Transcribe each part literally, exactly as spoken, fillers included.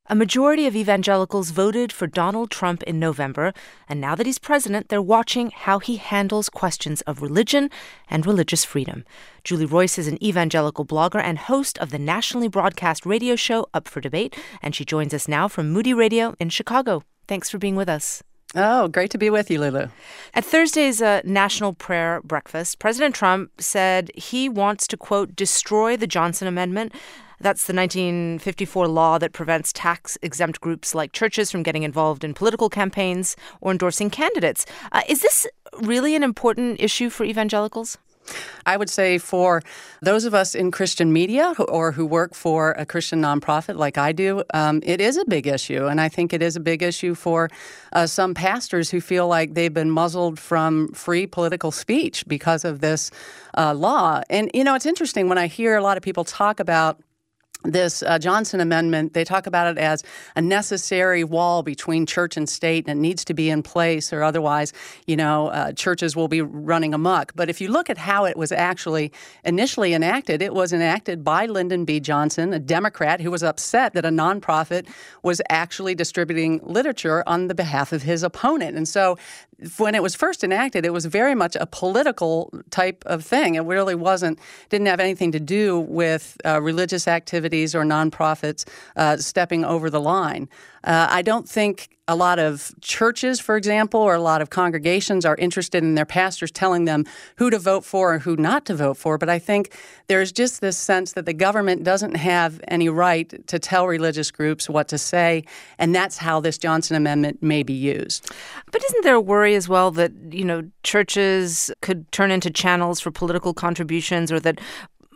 A majority of evangelicals voted for Donald Trump in November, and now that he's president, they're watching how he handles questions of religion and religious freedom. Julie Royce is an evangelical blogger and host of the nationally broadcast radio show Up for Debate, and she joins us now from Moody Radio in Chicago. Thanks for being with us. Oh, great to be with you, Lulu. At Thursday's uh, National Prayer Breakfast, President Trump said he wants to, quote, destroy the Johnson Amendment. That's the nineteen fifty-four law that prevents tax-exempt groups like churches from getting involved in political campaigns or endorsing candidates. Uh, is this really an important issue for evangelicals? I would say for those of us in Christian media or who work for a Christian nonprofit like I do, um, it is a big issue. And I think it is a big issue for uh, some pastors who feel like they've been muzzled from free political speech because of this uh, law. And, you know, it's interesting when I hear a lot of people talk about this uh, Johnson Amendment, they talk about it as a necessary wall between church and state, and it needs to be in place, or otherwise, you know, uh, churches will be running amok. But if you look at how it was actually initially enacted, it was enacted by Lyndon B. Johnson, a Democrat who was upset that a nonprofit was actually distributing literature on the behalf of his opponent. And so when it was first enacted, it was very much a political type of thing. It really wasn't, didn't have anything to do with uh, religious activities or nonprofits uh, stepping over the line. Uh, I don't think a lot of churches, for example, or a lot of congregations are interested in their pastors telling them who to vote for or who not to vote for. But I think there's just this sense that the government doesn't have any right to tell religious groups what to say, and that's how this Johnson Amendment may be used. But isn't there a worry as well that, you know, churches could turn into channels for political contributions, or that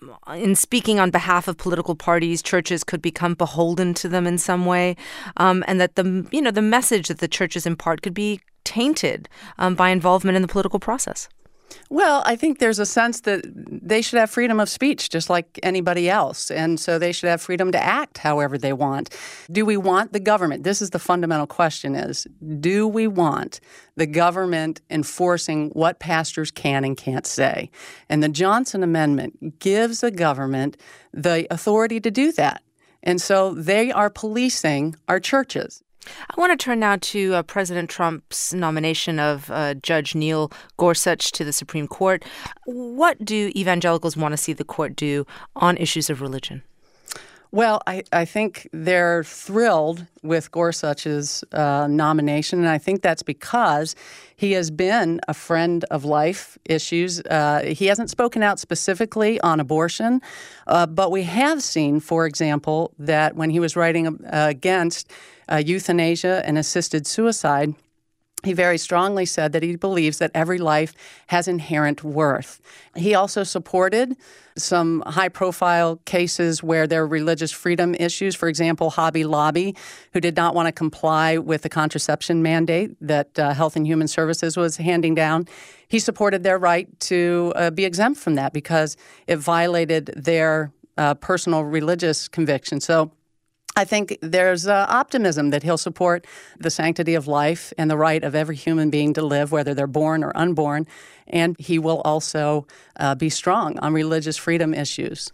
in speaking on behalf of political parties, churches could become beholden to them in some way, um, and that the you know the message that the churches impart could be tainted um, by involvement in the political process? Well, I think there's a sense that they should have freedom of speech just like anybody else. And so they should have freedom to act however they want. Do we want the government? This is the fundamental question is, do we want the government enforcing what pastors can and can't say? And the Johnson Amendment gives the government the authority to do that. And so they are policing our churches. I want to turn now to uh, President Trump's nomination of uh, Judge Neil Gorsuch to the Supreme Court. What do evangelicals want to see the court do on issues of religion? Well, I, I think they're thrilled with Gorsuch's uh, nomination, and I think that's because he has been a friend of life issues. Uh, he hasn't spoken out specifically on abortion, uh, but we have seen, for example, that when he was writing uh, against uh, euthanasia and assisted suicide, he very strongly said that he believes that every life has inherent worth. He also supported some high-profile cases where there are religious freedom issues. For example, Hobby Lobby, who did not want to comply with the contraception mandate that uh, Health and Human Services was handing down. He supported their right to uh, be exempt from that because it violated their uh, personal religious conviction. So I think there's uh, optimism that he'll support the sanctity of life and the right of every human being to live, whether they're born or unborn. And he will also uh, be strong on religious freedom issues.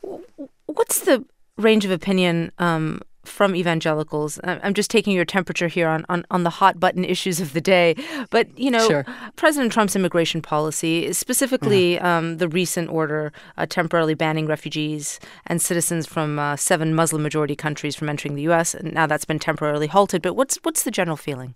What's the range of opinion um, from evangelicals? I'm just taking your temperature here on, on, on the hot button issues of the day. But, you know, Sure. President Trump's immigration policy, specifically mm-hmm. um, the recent order uh, temporarily banning refugees and citizens from uh, seven Muslim-majority countries from entering the U S, and now that's been temporarily halted. But what's what's the general feeling?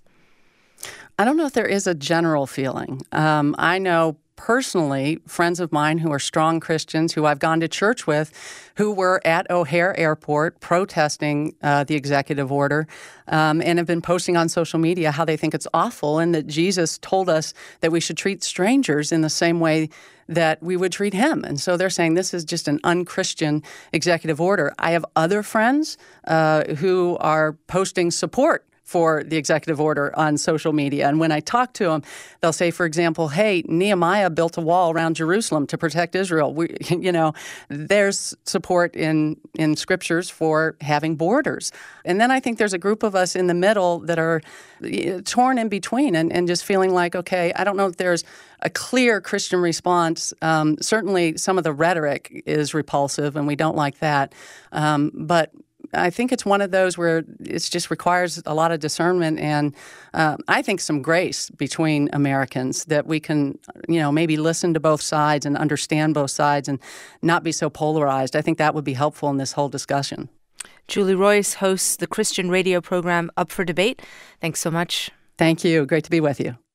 I don't know if there is a general feeling. Um, I know personally friends of mine who are strong Christians who I've gone to church with who were at O'Hare Airport protesting uh, the executive order um, and have been posting on social media how they think it's awful and that Jesus told us that we should treat strangers in the same way that we would treat him. And so they're saying this is just an unchristian executive order. I have other friends uh, who are posting support for the executive order on social media. And when I talk to them, they'll say, for example, hey, Nehemiah built a wall around Jerusalem to protect Israel. We, you know, there's support in, in scriptures for having borders. And then I think there's a group of us in the middle that are torn in between and, and just feeling like, okay, I don't know if there's a clear Christian response. Um, certainly some of the rhetoric is repulsive and we don't like that. Um, but I think it's one of those where it just requires a lot of discernment and uh, I think some grace between Americans that we can, you know, maybe listen to both sides and understand both sides and not be so polarized. I think that would be helpful in this whole discussion. Julie Roys hosts the Christian radio program Up for Debate. Thanks so much. Thank you. Great to be with you.